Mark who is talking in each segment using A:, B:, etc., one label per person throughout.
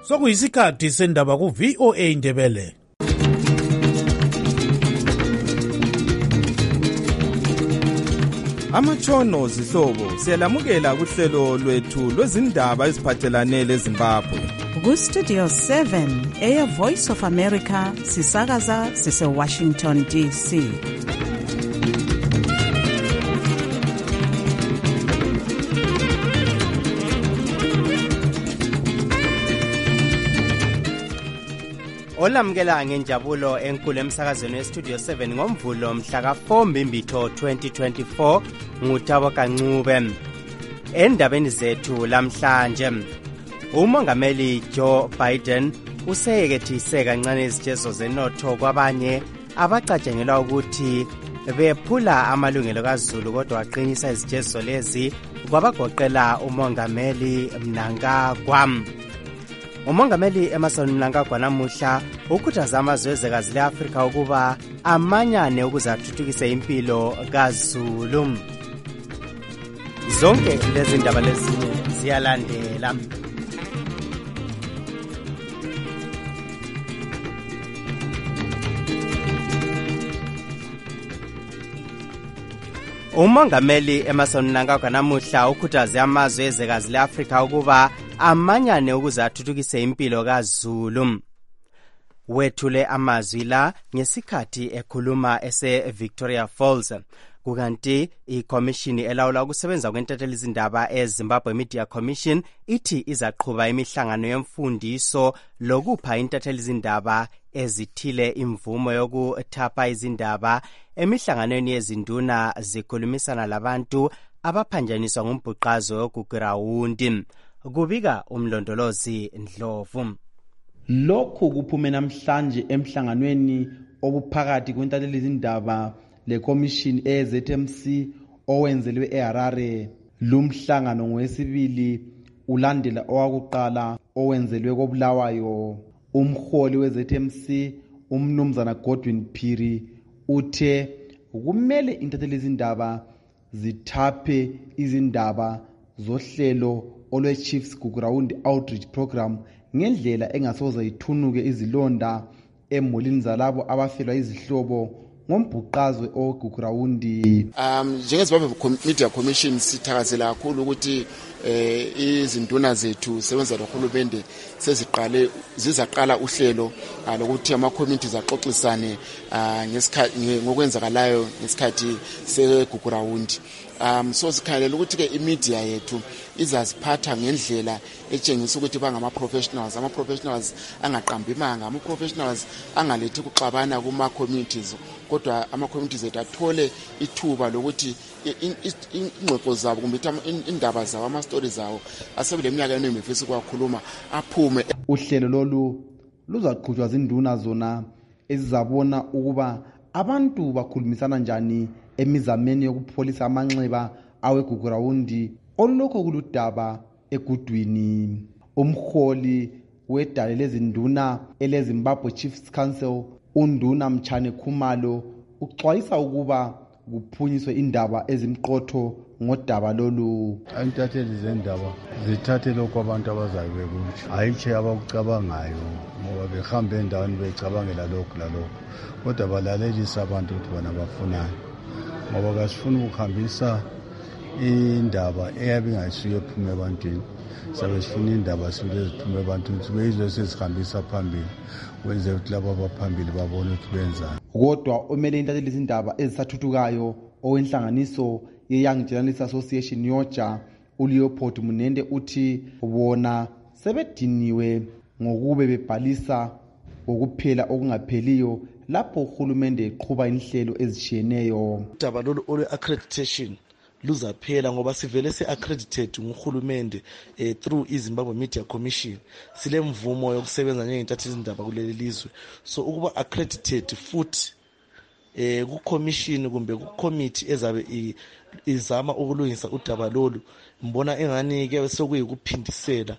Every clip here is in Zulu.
A: Sokuyisikhathi sendaba ku VOA Indebele.
B: Amatshono zihlobo siyalamukela kuhlelo lwethu lwezindaba eziphathelane leZimbabwe.
C: Ku Studio 7 Air Voice of America sisakaza sise Washington DC.
D: Olamukela ngenjabulo enkulu emsakazweni weStudio 7 ngomvulo mhla ka4 Mbimbitho 2024 nguThabo Kancube. Endabeni zethu lamhlanje, uMongameli Joe Biden useyekethise kancane izijezo zenotho kwabanye abacatshangelwa ukuthi bephula amalungelo kaZulu, kodwa waqinisa izijezo lezi kwabagoqela uMongameli Mnangagwa. Umongameli Emmerson Mnangagwa namuhla ukhuthaza amazwe ezwekazi le-Afrika ukuba amanyane ukuze athuthukise impilo kaZulu. Zonke lezi ndaba lezinye ziyalandela. Umongameli Emmerson Mnangagwa namuhla ukhuthaze amazwe ezwekazi le-Afrika ukuba amanyane ukuze athuthukise impilo kaZulu. Wethule amazwi la ngesikhathi ekhuluma ese-Victoria Falls, kukanti iCommission elawula ukusebenza kwentatheli izindaba eZimbabwe Media Commission ithi izaqhuba imihlangano yemfundiso lokupha intatheli izindaba ezithile imvumo yokuthapha izindaba emihlanganweni yezinduna zikhulumisana labantu abaphanjaniswa ngumbhuqazo wogugurawundi. Kubika umlondolozi Ndlovu.
E: Lokhu kuphume namhlanje emhlanganweni obuphakathi kwentatheli izindaba leCommission eZMC owenzelwe eHarare. Lumhlangano ngowesibili ulandela owakuqala owenzelwe koBulawayo. Umholi weZMC umnumzana Godwin Phiri uthe kumele intatheli izindaba zithaphe izindaba zohlelo olwe-Chiefs Gugurawundi Outreach Program ngendlela engasoze ithunuke izilonda emulini zalabo abafelwa izihlobo ngombhuqazwe ogugurawundi.
F: NjengeZimbabwe Media Commission sithakazela kakhulu ukuthi izinduna zethu sebenza nohulumende zizaqala uhlelo lokuthi ama-communities axoxisane ngokwenzakalayo ngesikhathi segugurawundi. So sikhalela ukuthi-ke imedia yethu izaziphatha ngendlela etshengisa ukuthi bangama-professionals, ama-professionals angaqambimanga, ama-professionals angalethi ukuxabana kuma-communities, kodwa ama-communities ethu athole ithuba lokuthi ingxoxo zabo kumbe indaba zabo, ama-story zawo asebele minyaka enemifisi kwakhuluma aphume.
E: Uhlelo lolu luzaqhutshwa zinduna zona ezizabona ukuba abantu bakhulumisana njani emizameni yokupholisa amanxeba awegugurawundi olokho kuludaba egudwini. Umholi wedale lezinduna eleZimbabwe Chiefs Council uNduna Mchane Khumalo uxwayisa ukuba kuphunyiswe indaba ezimqotho ngodaba lolu.
G: Intatheli zendaba zithathe lokho abantu abazayo bekutsho, hayi abakucabangayo, ngoba behambe endaweni becabangela lokhu lalokhu, kodwa balalelisa abantu ukuthi bona bafunani, ngoba kasifuna ukuhambisa indaba eyabe ingasuye ephume ebantwini. Sabe sifuna indaba sifuna eziphume ebantwini sibeyizo sezihambisa phambili, wenze ukuthi labo abaphambili babone ukuthi benzani.
E: Kodwa omele intatheli izindaba ezisathuthukayo owenhlanganiso ye-Young Journalists Association yoja uLeopold Munende uthi bona sebediniwe ngokube bebhalisa ukuphela okungapheliyo lapho uhulumende eqhuba inhlelo ezishiyeneyo.
H: Udaba lolu olwe-accreditation luzaphela ngoba sivele se-accredited nguhulumende through iZimbabwe Media Commission. Sile mvumo yokusebenza njengentatheli izindaba kuleli lizwe. So ukuba accredited futhi ku-commission kumbe ku-committee ezabe izama ukulungisa udaba lolu, mbona engani ke sekuyikuphindisela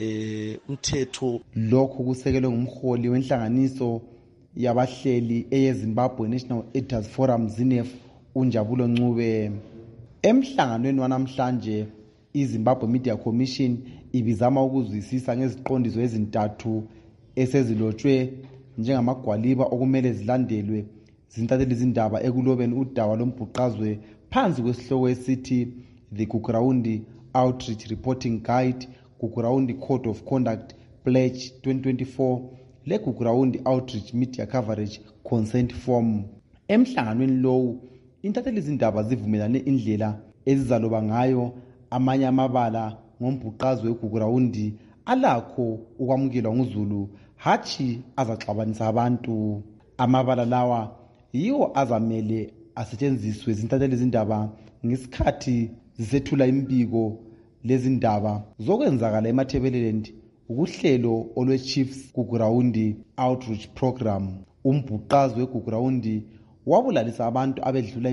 H: umthetho.
E: Lokhu kusekelwe ngumholi wenhlanganiso yabahleli eyeZimbabwe National Editors Forum ZINEF uNjabulo Ncube. Emhlanganweni wanamhlanje iZimbabwe Media Commission ibizama ukuzwisisa ngeziqondiso ezintathu esezilotshwe njengamagwaliba okumele zilandelwe zintatheli zindaba ekulobeni udaba lombhuqazwe phansi kwesihloko esithi The Gukurahundi Outreach Reporting Guide, Gukurahundi Code of Conduct Pledge 2024, le Gukurahundi Outreach Media Coverage Consent Form. Emhlanganweni lowu intatheli zindaba zivumelane indlela ezizaloba ngayo amanye amabala ngombhuqazwe weGukurahundi alakho ukwamukelwa nguZulu hathi azaxabanisa abantu. Amabala lawa yiwo azamele asetshenziswe zintatheli zindaba ngesikhathi zisethula imbiko lezindaba zokwenzakala eMatabeleland ukuhlelo olwe-Chiefs Gukurahundi Outreach Program. Umbhuqazwe weGukurahundi wabulalisa abantu abedlula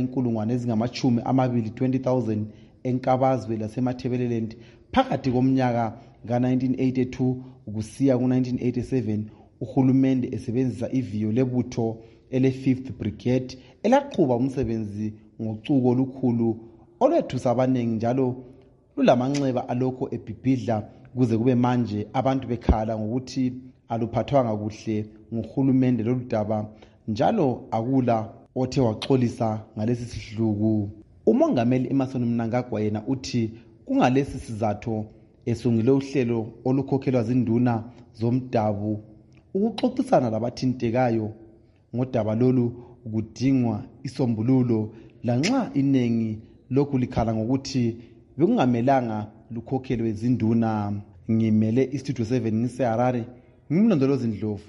E: 20,000 enkabazwe lasematabeleland phakathi komnyaka ka-1982 kusiya ku-1987 uhulumende esebenzisa iviyo lebutho ele-5th Brigade elaqhuba umsebenzi ngocuko olukhulu olwethusa abaningi njalo lulamanxeba alokho ebhibhidla kuze kube manje abantu bekhala ngokuthi aluphathwanga kuhle nguhulumende lolu daba njalo akula othe waxolisa ngalesi sidluku. Umongameli Emmerson Mnangagwa yena uthi kungalesi sizathu esungile uhlelo olukhokhelwa zinduna zomdabu ukuxoxisana labathintekayo ngodaba lolu kudingwa isombululo lanxa inengi lokhu likhala ngokuthi bekungamelanga lukhokhelwe izinduna. Ngimele istudio 7 ngiseHarare, ngimlondolozi Ndlovu.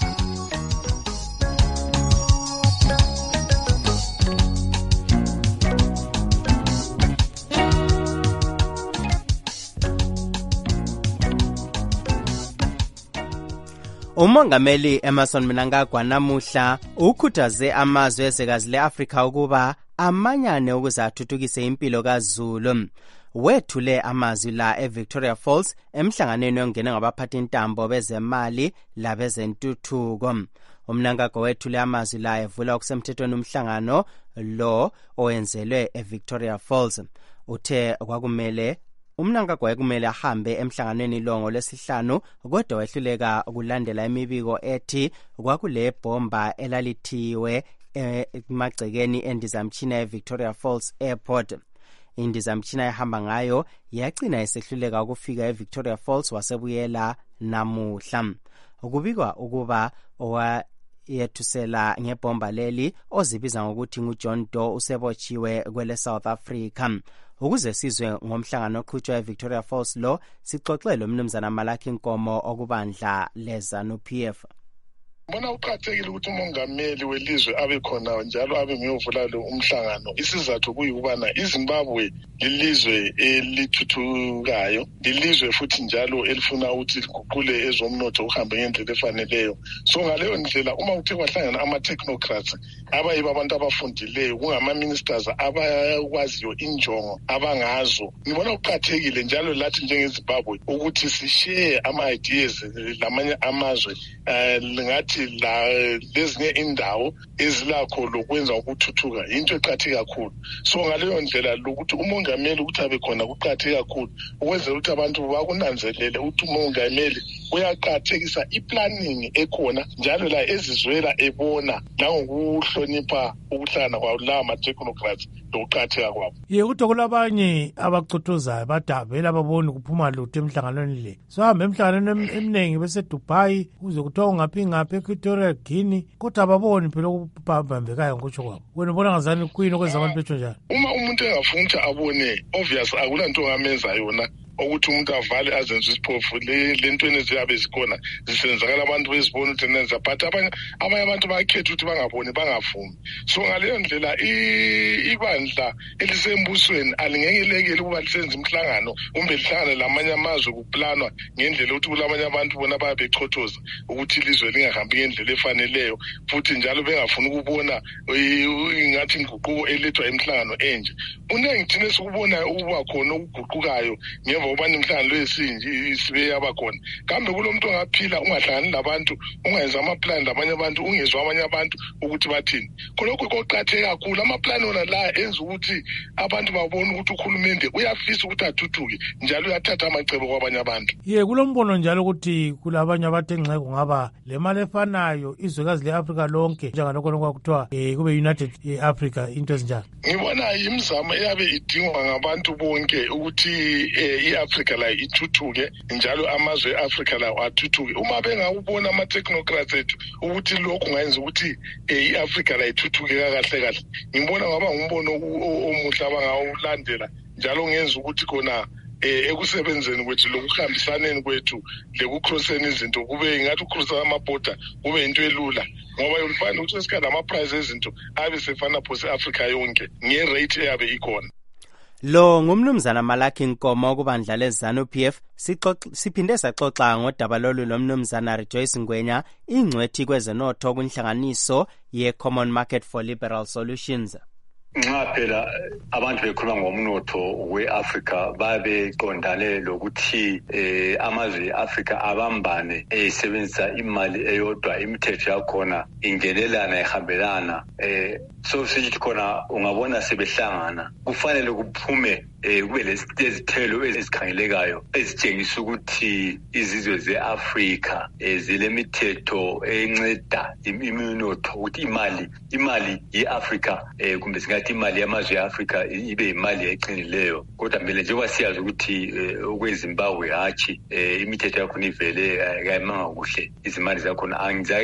D: Umongameli Emmerson Mnangagwa namuhla ukhuthaze amazwe ezwekazi le-Afrika ukuba amanyane ukuze athuthukise impilo kaZulu. Wethule amazwi la eVictoria Falls emhlanganweni ongene ngabaphathi intambo bezemali labezentuthuko. Umnangagwa wethule amazwi la evula okusemthethweni umhlangano lo owenzelwe eVictoria Falls. Uthe kwakumele Umnangagwa kumele ahambe emhlanganweni longo lesihlanu kodwa wehluleka ukulandela imibiko ethi kwakule bomba elalithiwe emagcekeni endizamtshina eVictoria Falls Airport. Indizamtshina ehamba ngayo yagcina esehluleka ukufika eVictoria Falls wasebuyela namuhla. Ukubikwa ukuba owayethusela ngebomba leli ozibiza ngokuthi nguJohn Doe usebotshiwe kwele South Africa. Ukuze sizwe ngomhlangano oqhutshwa eVictoria Falls lo sixoxele umnumzana Malaki Nkomo okubandla leZANU-PF.
I: Bona uqhathekile ukuthi umongameli welizwe abe khona njalo abe ngiyovula lo umhlangano. Isizathu kuyikubana iZimbabwe lilizwe elithuthukayo, lilizwe futhi njalo elifuna ukuthi liguqule ezomnotho uhambe ngendlela efaneleyo. So ngaleyo ndlela uma uthe kwahlangana ama-technocrats abayibo abantu abafundileyo kungama-ministers abakwaziyo injongo abangazo, ngibona uqhathekile njalo lathi njengeZimbabwe ukuthi sishare ama-ideas lamanye amazwe ngathi la lezinye indawo ezilakho lokwenza ukuthuthuka into eqhatheke kakhulu. So ngaleyo ndlela lokuthi umongameli ukuthi abe khona kuqhatheke kakhulu ukwenzela ukuthi abantu bakunanzelele ukuthi umongameli uyaqhathekisa iplanning ekhona njalo la ezizwela ebona nangokuhlonipha ukuhlangana kwawo la ma-technocrats lokuqhatheka kwabo.
A: Ukuthi kulabanye abacuthuzayo badabela baboni kuphuma lutho emhlanganweni le. So hambe emhlanganweni eminingi bese Dubai uze kuthiwa ungaphi ngaphi eQuatorial Guinea kodwa ababoni phela okubambekayo ngokutsho kwabo. Wena ubona ngazani kuyini okwenza abantu betsho njalo?
I: Uma umuntu engafuna ukuthi abone obvious akulanto ongamenza yona ukuthi umuntu avale azenze isiphofu le ntweni eziyabe zikhona zisenzakala abantu bezibona ukuthi nenza but abanye abantu bakhetha ukuthi bangaboni bangavumi. So ngaleyo ndlela ibandla elisembusweni alingengelekile ukuba lisenze imhlangano kumbe lihlangane lamanye amazwe kuplanwa ngendlela ukuthi kulamanye abantu bona bayabechothoza ukuthi ilizwe lingahambi ngendlela efaneleyo futhi njalo bengafuni ukubona ingathi inguquko elethwa emhlangano enje. Unengi thina sikubona ukuba khona ukuguqukayo ngemva ngemva ubani imhlangano lesinje sibe yabakhona kambe kulomuntu ongaphila ungahlangani labantu ungenza amaplan labanye abantu ungezwa abanye abantu ukuthi bathini khonokho koqhatheka kakhulu amaplan ona la enza ukuthi abantu babone ukuthi ukhulumende uyafisa ukuthi athuthuke njalo uyathatha amacebo kwabanye abantu
A: kulombono njalo ukuthi kulabanye abathe nxa kungaba le mali efanayo izwekazi le-Afrika lonke njengalokho kwakuthiwa kube United Africa into ezinjalo
I: ngibona imizamo eyabe idingwa ngabantu bonke ukuthi i-Africa la ithuthuke njalo amazwe e-Africa la athuthuke uma bengakubona ama-technocrats ethu ukuthi lokhu ngayenza ukuthi i-Africa la ithuthuke kahle kahle ngibona ngaba ngumbono omuhle abangawulandela njalo ngenza ukuthi khona ekusebenzeni kwethu lokuhambisaneni kwethu lekucrosseni izinto kube ngathi ukucrossa amabhoda kube into elula ngoba yolifana ukuthi esikhathi ama-price ezinto abe sefana phose Africa yonke nge-rate eyabe ikhona.
D: Lo ngumnumzana Malaki Nkomo kubandla leZANU-PF siphinde saxoxa ngodaba lolu lomnumzana Rejoice Ngwenya ingcwethi kwezenotho kunhlanganiso ye-Common Market for Liberal Solutions.
J: Nxa phela abantu bekhuluma ngomnotho we-Africa babeqondane lokuthi amazwe e-Africa abambane esebenzisa imali eyodwa imithetho yakhona ingenelana ihambelana so sithi khona ungabona sebehlangana kufanele kuphume kube lezithelo ezikhangelekayo ezitshengisa ukuthi izizwe ze-Africa zilemithetho enceda iminotho ukuthi imali ye-Africa kumbe singathi imali yamazwe e-Africa ibe imali eqinileyo kodwa mele njengoba siyazi ukuthi okweZimbabwe hatshi imithetho yakhona ivele kayimanga kuhle izimali zakhona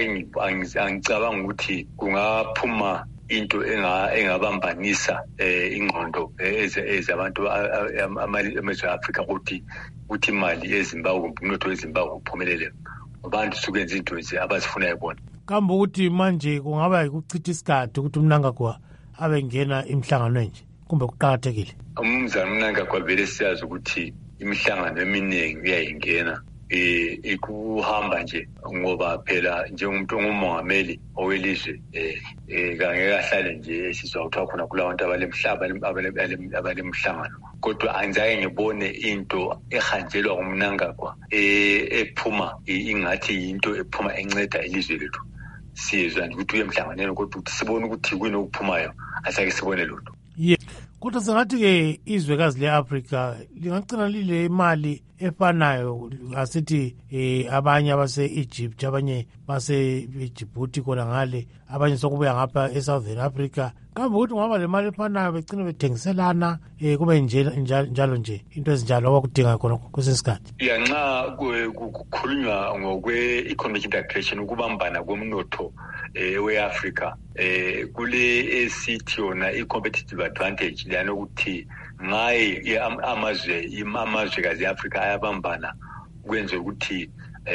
J: angicabanga ukuthi kungaphuma into engabambanisa ingqondo ezabantu amazwe e-Africa ukuthi imali eZimbabwe umnotho weZimbabwe uphumelele abantu sukwenza into nje abazifuna yibona
A: kambe ukuthi manje kungaba ukuchitha isikhathi ukuthi uMnangagwa abengena imhlangano nje kumbe kuqhakathekile
J: umzana uMnangagwa vele siyazi ukuthi imihlangano eminingi uyayingena ikuhamba nje ngoba phela njengomuntu ongumongameli owelizwe kangeke ahlale nje esizwa ukuthi khona kulabantu abalemhlangano kodwa angizaye ngibone into ehanjelwa nguMnangagwa ephuma ingathi into ephuma enceda ilizwe lethu sizwa ukuthi uyemhlanganeni kodwa sibone ukuthi kuyini okuphumayo asake sibone lutho
A: kodwa sengathi-ke izwekazi le-Africa lingagcina lile imali efanayo asithi abanye base-Egypt abanye base-Djibouti khona ngale abanye sokubuya ngapha e-Southern Africa kambe ukuthi ngaba le mali efanayo begcine bethengiselana kube njalo nje into ezinjalo abakudinga khona kwesesikhathi
J: nxa kukhulunywa ngokwe-economic integration ukubambana komnotho we-Africa kule esithi yona i-competitive advantage lana ukuthi ngaye amazwekazi e-Africa ayabambana kwenza ukuthi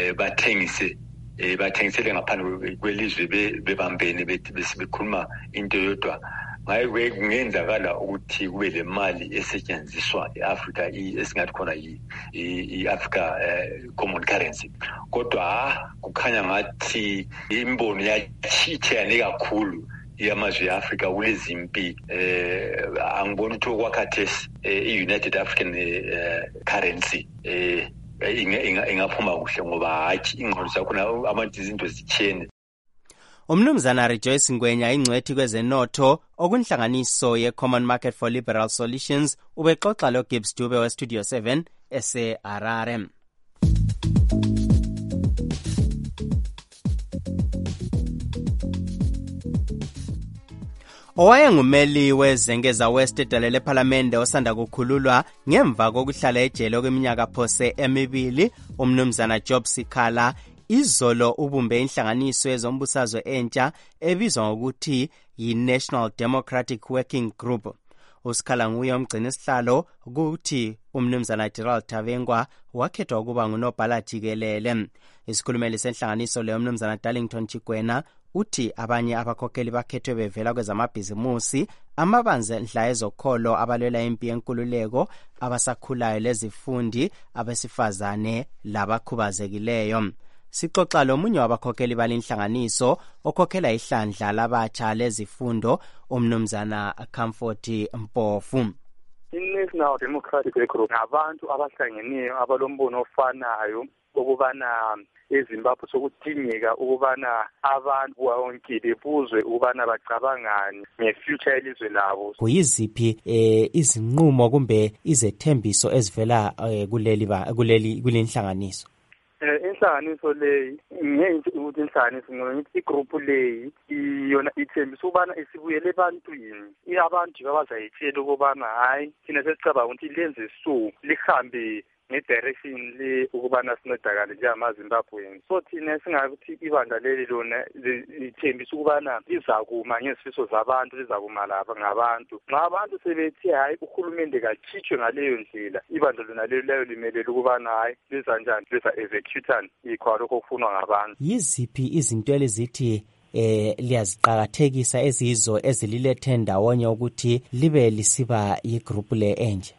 J: bathengisele ngaphandle kwelizwe bebambene bekhuluma into yodwa ngaye kungenzakala ukuthi kube le mali esetshenziswa e-Africa esingathi khona i-Africa common currency kodwa kukhanya ngathi imbono yachithene kakhulu yamazwe e-Africa kulezimpi angibona ukuthi okwakhathesi i-United African currency ingaphuma kuhle ngoba hatshi ingqondo zakhona abantu izinto zitshene.
D: Umnumzana Rejoice Ngwenya ingcwethi kwezenotho okunhlanganiso ye-Common Market for Liberal Solutions ubexoxa lo Gibbs Dube we-Studio 7 ese-Harare. Owayengumeli weZengeza West edelele eParliament osanda kukhululwa ngemva kokuhlala ejele kweminyaka phose emibili umnumzana Job Sikhala izolo ubumbe inhlanganiso yezombusazwe entsha ebizwa ngokuthi yi-National Democratic Working Group. Usikhala nguye umgcini isihlalo ukuthi umnumzana Gerald Tavengwa wakhethwa ukuba ngunobhala jikelele. Isikhulumeli senhlanganiso le umnumzana Darlington Chigwena uthi abanye abakhokheli bakhethwe bevela kwezamabhizimusi amabandla ezokholo abalwela impi yenkululeko abasakhulayo lezifundi abesifazane labakhubazekileyo. Sixoxa lomunye wabakhokheli balinhlanganiso okhokhela ihlandla labatsha lezifundo umnumzana Comfort Mpofu.
K: i-National Democratic Group ngabantu abahlangeneyo abalombono ofanayo ukubana eZimbabwe sokudingeka ukubana abantu bonke bebuzwe ukubana bacabangani ngefuture yelizwe labo.
D: Kuyiziphi izinqumo kumbe izethembiso ezivela kuleli nhlanganiso?
K: Inhlanganiso leyi ngenye ukuthi inhlanganiso ngithi igroup leyi iyona ithembisa ukubana isibuyele ebantwini abantu abazayitshela ukubana hayi thina sesicabanga ukuthi lenze so lihambe nge-direction le ukubana sinodakale njengamaZimbabweans. So thina singakuthi ibandla leli lona lithembisa ukubana lizakuma ngezifiso zabantu, lizakuma lapha ngabantu. Nxa abantu sebethi hayi uhulumende kakhitshwe ngaleyo ndlela, ibandla lona lelo layo limelele ukubana hayi liza njani, liza executan ikho lokho okufunwa ngabantu.
D: Yiziphi izinto ezithi liyaziqakathekisa eziyizo ezililethe ndawonye ukuthi libe lisiba igroup le enje?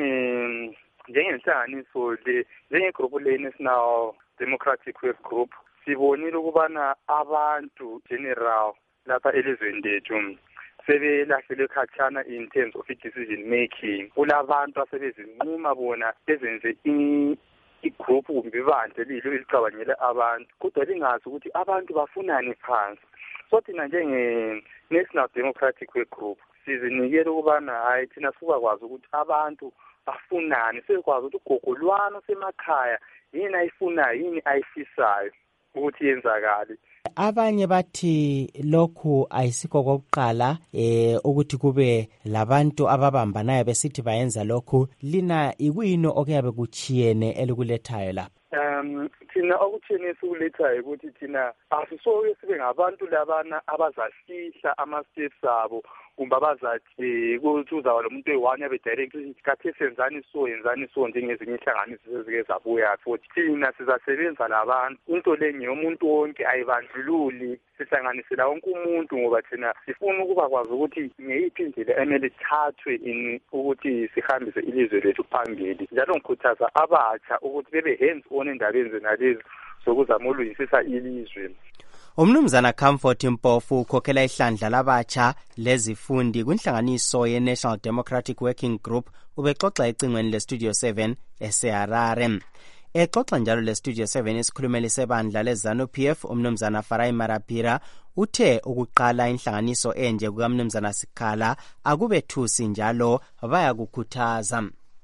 K: Njengenhlanganiso le, njengegroup le National Democratic Work Group, sibonile ukubana abantu general lapha elizweni lethu sebelahlelwe khatshana in terms of decision making. Kulabantu asebezinquma bona bezenze igroup kumbe ibandla lilo elicabangele abantu kodwa lingazi ukuthi abantu bafunani phansi. So thina njenge-National Democratic Work Group sizinikele ukubana hayi thina sikwazi ukuthi abantu bafunani, sekwazi ukuthi ugogolwana semakhaya yini ayifunayo, yini ayifisayo ukuthi yenzakale.
D: Abanye bathi lokhu ayisikho kokuqala ukuthi kube labantu ababambanayo besithi bayenza lokhu. Lina ikuyini okuyabe kuchiyene elikulethayo lapha?
K: Thina okuthini esikulethayo ukuthi thina asisoke sibe ngabantu labana abazafihla ama-steps abo kumbe abazathi ukuthi uzaba lo muntu oyi-1 abe direct ukuthi khathi senzani so njengezinye inhlanganiso ezike zabuya futhi thina sizasebenza labantu. Into le ngeyomuntu wonke ayibandlululi, sihlanganisela wonke umuntu ngoba thina sifuna ukuba kwazi ukuthi ngeyiphi indlela emele ithathwe ukuthi sihambise ilizwe lethu phambili. Njalo ngikhuthaza abatsha ukuthi bebe hands on endabeni zenalezi zokuzama ulungisisa ilizwe.
D: Umnumzana Comfort Mpofu ukhokhela ihlandla labatsha lezifundi kwinhlanganiso ye-National Democratic Working Group ubexoxa ecingweni le-Studio 7 eseHarare. Exoxa njalo le-Studio 7 isikhulumeli sebandla le-ZANU-PF umnumzana Farai Marapira uthe ukuqala inhlanganiso enje kukamnumzana Sikhala akube thusi njalo bayakukhuthaza.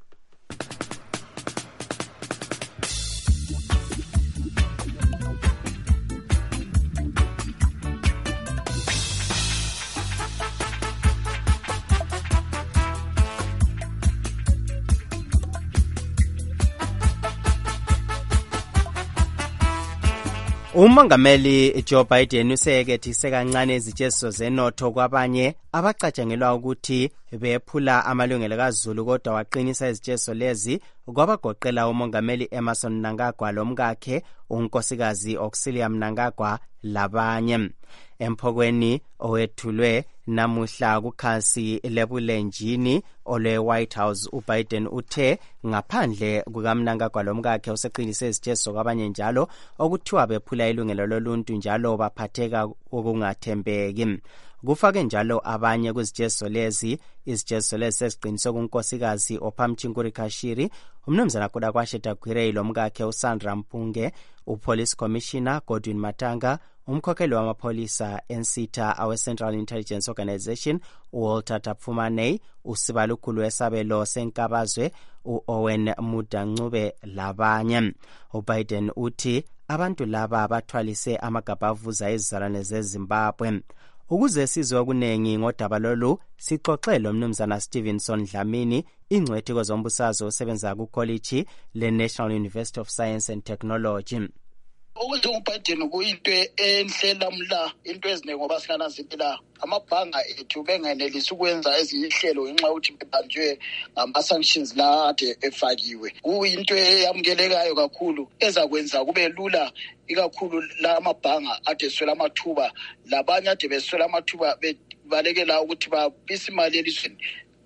D: Umongameli Joe Biden usekethise kancane izitsheziso zenotho kwabanye abacatshangelwa ukuthi bephula amalungelo kaZulu kodwa waqinisa izitsheziso lezi kwabagoqela umongameli Emmerson Mnangagwa lomkakhe unkosikazi Auxilia Mnangagwa labanye. Emphokweni owethulwe namuhla kukhasi lebulenjini olwe-White House uBiden uthe ngaphandle kukaMnangagwa lomkakhe useqinise izitsheziso kwabanye njalo okuthiwa bephula ilungelo loluntu njalo baphatheka okungathembeki. Kufake njalo abanye kwizitsheziso lezi, izitsheziso lezi seziqiniswe kunkosikazi Ophamchinkuri Kashiri, umnumzana Kudakwasheta Gwirei lomkakhe uSandra Mpunge, uPolice Commissioner Godwin Matanga, umkhokheli wamapholisa ensitha awe-Central Intelligence Organization uWalter Tapfumanei, usibalukhulu wesabelo senkabazwe uOwen Mudancube labanye. uBiden uthi abantu laba bathwalise amagabha avuza izizalwane zeZimbabwe. Ukuze sizwe okunengi ngodaba lolu sixoxele umnumzana Stevenson Dlamini, ingcwethi kwezombusazwe osebenza kuKholeji le-National University of Science and Technology.
L: Ukuthi uBiden kuyinto enhle lamla into eziningi ngoba sinanazibela amabhanga ethu bengenelisi ukwenza ezihlelo ngenxa ukuthi bebanjwe ngama-sanctions la ade efakiwe. Kuyinto eyamukelekayo kakhulu ezakwenza kube lula ikakhulu la amabhanga ade eswela amathuba labanye ade beswela amathuba balekela ukuthi babisa imali elizweni.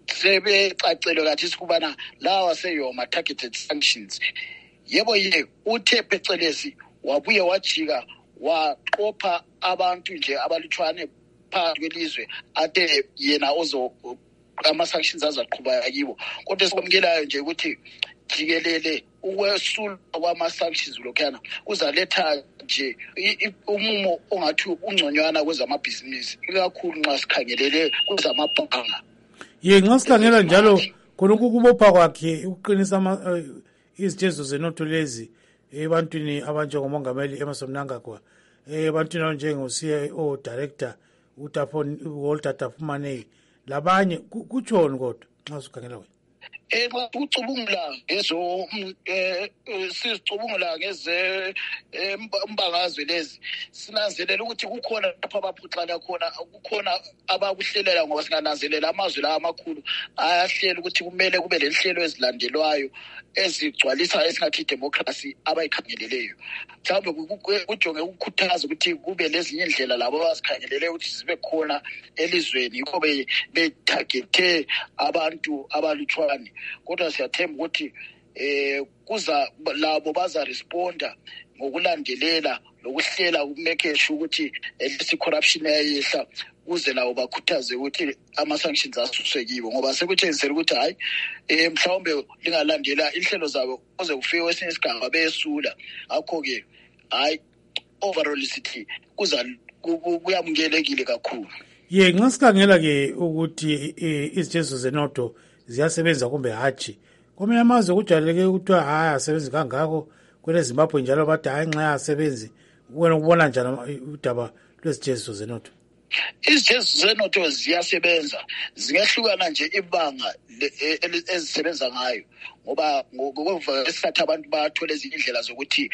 L: Sebecacelwe kathi sikubana lawa seyoma targeted sanctions. Yebo uthe phecelezi wabuye wajika waqopha abantu nje abalutshwane phakathi kwelizwe ade yena ama-sanctions azaqhubeka kibo kodwa esikwamukelayo nje ukuthi jikelele ukwesulwa kwama-sanctions lokhuyana kuzaletha nje umumo ongathi ungconywana kwezamabhizinisi ikakhulu nxa sikhangelele kwezamabhanga.
A: Nxa sikhangela njalo khona ukubopha kwakhe ukuqinisa izitezo zenotho lezi ebantwini abanjengomongameli Emmerson Mnangagwa, ebantwini abanjengo-CIO director Walter Tafumanei labanye kutshoni kodwa nxa sikhangela wena?
L: Ucubungula sizicubungula ngeze mbangazwe lezi sinanzelela ukuthi kukhona lapha abaphuxana khona kukhona abakuhlelela ngoba singananzelela amazwe la amakhulu ayahlela ukuthi kumele kube lenhlelo ezilandelwayo ezigcwalisa esingathi democracy abayikhangeleleyo. Mhlawumbe kujonge ukukhuthaza ukuthi kube lezinye indlela labo abazikhangeleleyo ukuthi zibe khona elizweni yikho betargete abantu abalutshwane. Kodwa siyathemba ukuthi kuza labo bazaresponda ngokulandelela lokuhlela ukumake sure ukuthi lesi corruption ayehla kuze lawo bakhuthaze ukuthi ama-sanctions asuswe kibo ngoba sekutshengisela ukuthi hayi mhlawumbe lingalandela inhlelo zabo kuze kufike kwesinye isigaba beyesula. Ngakho-ke hayi overall sithi kuyamukelekile kakhulu.
A: Nxa sikhangela-ke ukuthi izitezo zenotho ziyasebenza kumbe hatshi, kwamanye amazwe kujwayeleke kuthiwa hayi asebenzi kangako, kwele Zimbabwe njalo bathi hayi nxa asebenzi. Wena ukubona njani udaba lwezitezo zenotho?
L: Izitezo zenotho ziyasebenza, zingehlukana nje ibanga ezisebenza ngayo ngoba ngokuvasikhathi abantu bathola ezinye indlela zokuthi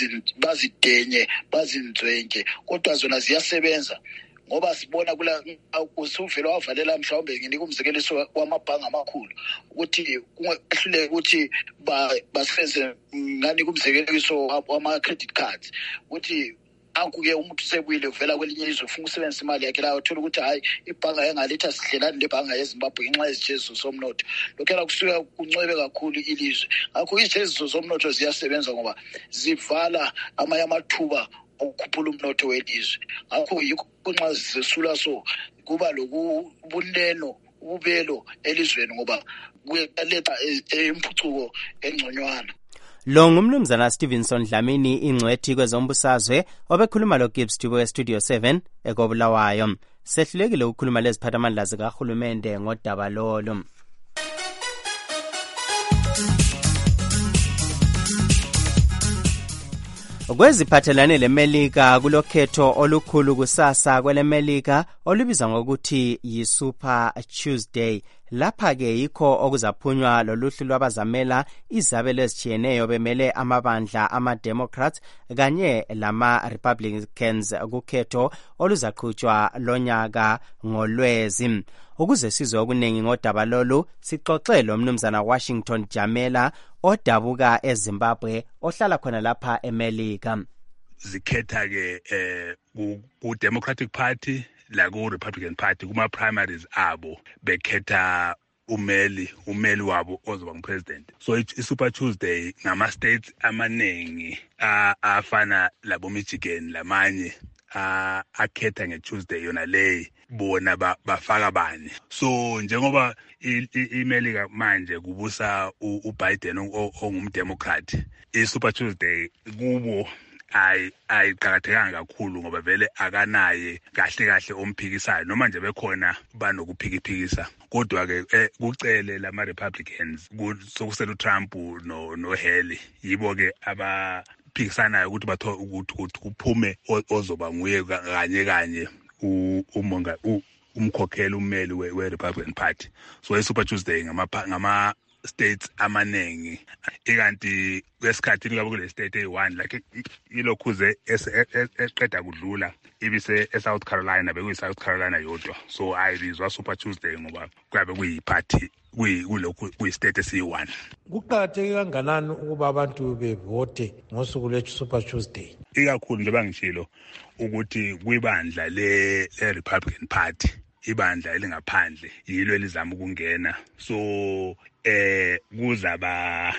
L: bazidenye bazinzwenke kodwa zona ziyasebenza. Ngoba sibona kula usuvela wavalela mhlawumbe nginika umzekeliso wamabhanga amakhulu ukuthi kungehluleke ukuthi basenze nganika umzekeliso wama-credit cards ukuthi akuke umuntu sebuyile uvela kwelinye izwe ufuna ukusebenzisa imali yakhe la uthola ukuthi hayi ibhanga engalitha sihlelani lebhanga yeZimbabwe ngenxa yezitezo zomnotho. Lokho kusuka kuncwebe kakhulu ilizwe. Ngakho izitezo zomnotho ziyasebenza ngoba zivala amanye amathuba ukukhuphula umnotho welizwe. Ngakho yikho nxa zisesula so kuba lokubuneno ubelo elizweni ngoba kuyaletha imphucuko engconywana.
D: Lo ngumnumzana Stevenson Dlamini ingcwethi kwezombusazwe obekhuluma lo Gibbs Dubo eStudio 7 eKobulawayo. Sehlulekile ukukhuluma leziphathamandla zikahulumende ngodaba lolo. Kweziphathelane leMelika kulokhetho olukhulu kusasa kweleMelika olubizwa ngokuthi yi-Super Tuesday. Lapha-ke yikho okuzaphunywa loluhlu lwabazamela izabelo ezitshiyeneyo bemele amabandla ama-Democrats kanye lama-Republicans kukhetho oluzaqhutshwa lonyaka ngoLwezi. Ukuze sizwe okuningi ngodaba lolu sixoxe lo mnumzana Washington Jamela odabuka eZimbabwe ohlala khona lapha eMelika.
M: Zikhetha-ke ku-Democratic Party la ku-Republican Party kuma primaries abo bekhetha umeli wabo ozoba ngupresident. So i-Super Tuesday ngama-states amaningi afana labo Michigan lamanye akhetha nge-Tuesday yona leyi bona bafaka bani. So njengoba iMelika manje kubusa uBiden ongumdemocrat, i-Super Tuesday kubo ayiqakathekanga kakhulu ngoba vele akanaye kahle omphikisayo noma nje bekhona banokuphikisa. Kodwa-ke kucele lama-Republicans sokusela uTrump no-Haley yibo-ke abaphikisanayo ukuthi ukuthi kuphume ozoba nguye kanye umkhokheli ummeli we-Republican Party. So i-Super Tuesday ngama-states amaningi ikanti kwesikhathini kwabo kule state eyi-1 like ilokhuze eqeda kudlula ibise eSouth Carolina bekuyi-South Carolina yodwa. So ayibizwa Super Tuesday ngoba kuyabe kuyi-party kulokhu kuyi-state esiyi-1.
A: Kuqakatheke kanganani ukuba abantu bevote ngosuku lwe-Super Tuesday?
M: Ikakhulu njengoba ngishilo ukuthi kwibandla le-Republican Party ibandla elingaphandle yilo elizama ukungena. So kuzaba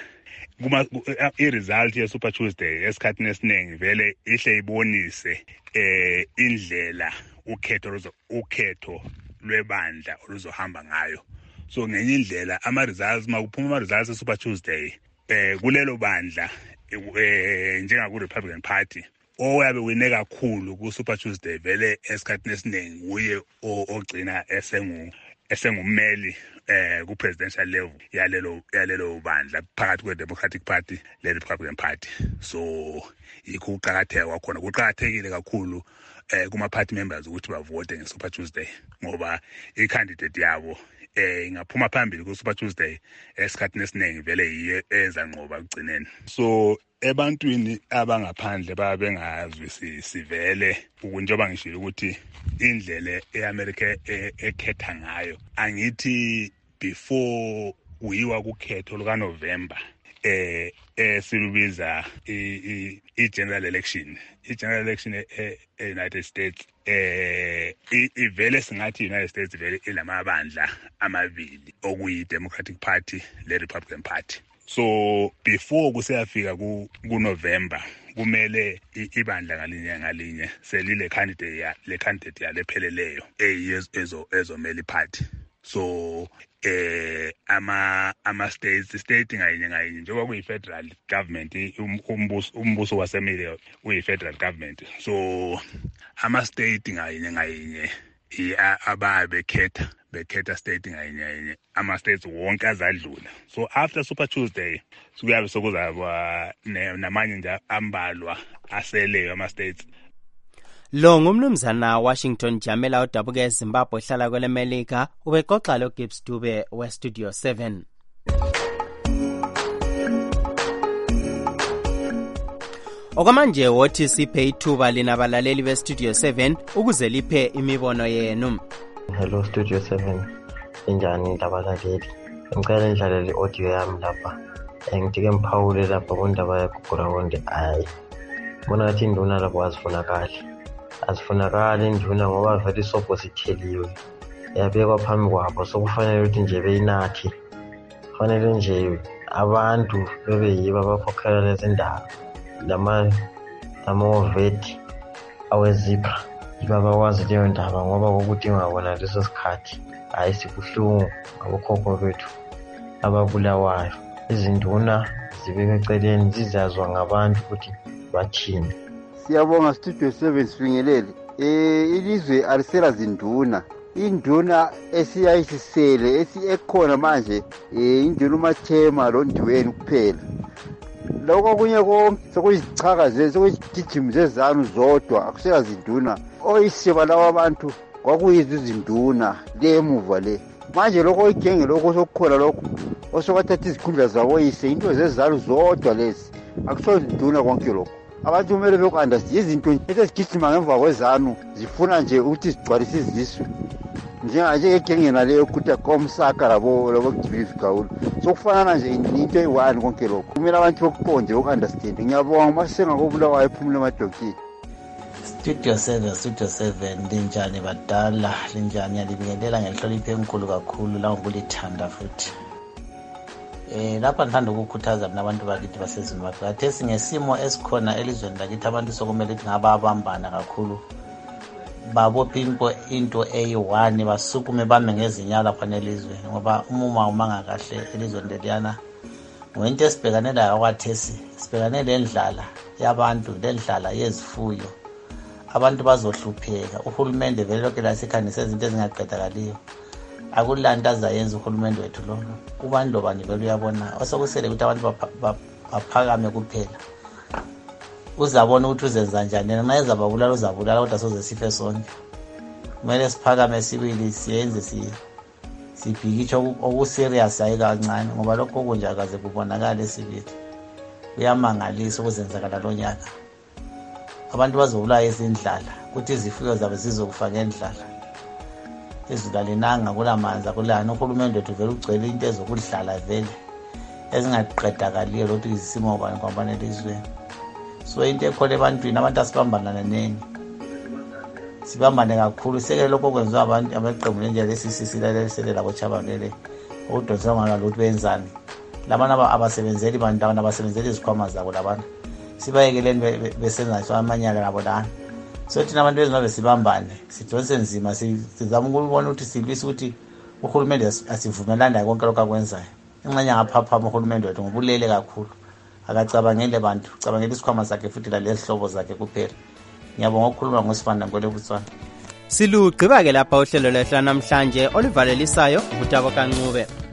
M: i-result ye-Super Tuesday esikhathini esiningi vele ihle ibonise indlela ukhetho lwebandla oluzohamba ngayo. so ngenye indlela ama-results makuphuma ama-results e-Super Tuesday kulelo bandla njengaku-Republican Party oyabe wine kakhulu ku-Super Tuesday vele esikhathini esiningi uye ogcina esengummeli ku-presidential level yalelo bandla phakathi kwe-Democratic Party le-Republican Party. So yikho ukuqakatheka kwakhona kuqakathekile kakhulu kuma-party members ukuthi bavote nge-Super Tuesday ngoba i-candidate yabo ingaphuma phambili ku-Super Tuesday esikhathini esiningi vele yiyo eza nqoba ekugcineni. So ebantwini abangaphandle babengazwisisi vele njengoba ngishilo ukuthi indlela e-America ekhetha ngayo angithi before kuyiwa kukhetho lukaNovember silubiza i-general election e-United States ivele singathi i-United States vele ilamabandla amabili okuyi-Democratic Party le-Republican Party. So before kuseyafika ku-November kumele ibandla ngalinye selile candidate yalepheleleyo ezomela party. So state ngayinye njengoba kuyi-federal government umbuso waseMelika uyi-federal government. So ama-state ngayinye ababe bekhetha state ngayinye ama-states wonke azadlula. So after Super Tuesday kuyabe sokuzaba namanye nje ambalwa aseleyo ama-states.
D: Lo ngumnumzana Washington Jamela odabuka eZimbabwe hlala kwelemelika ubexoxa lo Gibbs Dube we-Studio 7. Okwamanje wothi siphe ithuba linabalaleli be-Studio 7 ukuze liphe imibono yenu.
N: Hello Studio 7, injani labalaleli? Ngicela nidlalele audio yami lapha. Ngitike mphawule lapha kundaba yaGugurawundi. Bona ngathi induna lapho azifunakali induna ngoba vele isobho sitheliwe yabekwa phambi kwabo, sokufanele ukuthi nje beyinathi. Kufanele nje abantu bebeyiba abakhokhela lezi ndaba lama-oveti awezipha yiba bakwazi leyo ndaba ngoba kokuthi ngabona leso sikhathi sibuhlungu ngabokhokho bethu ababulawayo. Izinduna zibeke eceleni zizazwa ngabantu ukuthi bathini.
O: Siyabonga Studio 7 sifingelele. Ilizwe alisela zinduna. Induna esiyayisisele ekhona manje induna uMathema lo Ndiweni kuphela. Lokho kunye konke sokuyichaka sokuyigijima zezanu zodwa akusela zinduna. Oyiseba lawa abantu kwakuyizi izinduna lemuva le. Manje lokho igenge lokho sokukhona lokho osokathatha izikhundla zabo yise into zezanu zodwa lezi akusoze induna konke lokho. Abantu kumele beku-understand izinto ezigijima ngemva kwezanu zifuna nje ukuthi zigcwalise izisu njengegenge naleyo ukuthi komsaka labo Gibbs Gawula. Sokufanana nje into eyi-one konke lokho. Kumele abantu bokuqonde boku-understand. Ngiyabonga masengakobulawayo ephumule emadokini.
P: Studio 7 linjani badala, linjani yalibingelela ngenhlonipho enkulu kakhulu la ngokulithanda futhi. Lapha ngithanda ukukhuthaza mina abantu bakithi baseZimbabwe. Khathesi ngesimo esikhona elizweni lakithi abantu sokumele ukuthi ngababambana kakhulu. Babophe into eyi-one basukume bame ngezinyala fanele elizweni ngoba umanga kahle elizweni leliyana. Ngento esibhekane layo kwathesi sibhekane lendlala yabantu, lendlala yezifuyo. Abantu bazohlupheka. Uhulumende vele lokho lasikhanisa izinto ezingaqedakaliyo. Akulanto azayenza uhulumende wethu lo. Ubani lobani vele uyabona. Osokusele ukuthi abantu baphakame kuphela. Uzabona ukuthi uzenza njani. Nxa ezababulala uzabulala kodwa soze sife sonke. Kumele siphakame sibili siyenze sibhikitshe okuserious hayi kancane ngoba lokho kunja kaze kubonakala esibili. Kuyamangalisa ukuzenzakala lo nyaka. Abantu bazobulawa izindlala ukuthi izifuyo zabo zizokufa ngendlala. Izilalinanga kulamanza kulana uhulumende wethu vele ugcwele into ezokudlala vele ezingaqedakaliyo lokuthi izisimo bani kwambane elizweni. So into ekhona ebantwini abantu asibambanana neni. Sibambane kakhulu sekele lokho kwenziwa abantu amaqembu nje lesisisilele labo chabalele ukudonsa ngalo ukuthi benzani. Labana abasebenzeli abantu abasebenzeli izikhwama zabo labantu. Sibayekeleni besenza so amanyala labo lana. So thina abantu bezingabe sibambane sidonse nzima sizama ukubona ukuthi silwisa ukuthi uhulumende asivumelani konke lokho akwenzayo. Ingxenye ngaphaphama uhulumende wethu ngobulele kakhulu, akacabangele bantu, ucabangela isikhwama sakhe futhi lalezihlobo zakhe kuphela. Ngiyabonga ukukhuluma ngoSibanda Ngwele.
D: Silugqiba ke lapha uhlelo lwethu namhlanje olivalelisayo uTabo Kancube.